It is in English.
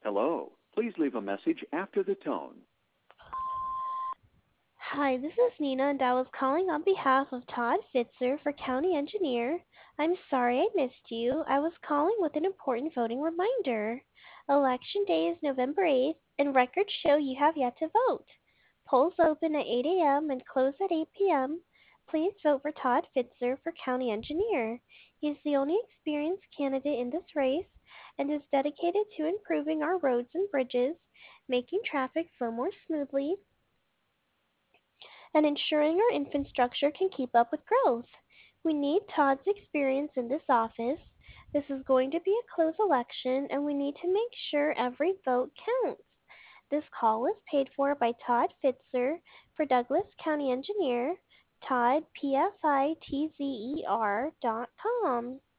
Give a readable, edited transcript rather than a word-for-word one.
Hello. Please leave a message after the tone. Hi, this is Nina, and I was calling on behalf of Todd Fitzer for County Engineer. I'm sorry I missed you. I was calling with an important voting reminder. Election Day is November 8th, and records show you have yet to vote. Polls open at 8 a.m. and close at 8 p.m. Please vote for Todd Fitzer for County Engineer. He's the only experienced candidate in this race and is dedicated to improving our roads and bridges, making traffic flow more smoothly, and ensuring our infrastructure can keep up with growth. We need Todd's experience in this office. This is going to be a close election, and we need to make sure every vote counts. This call was paid for by Todd Fitzer for Douglas County Engineer, Todd, PFITZER.com.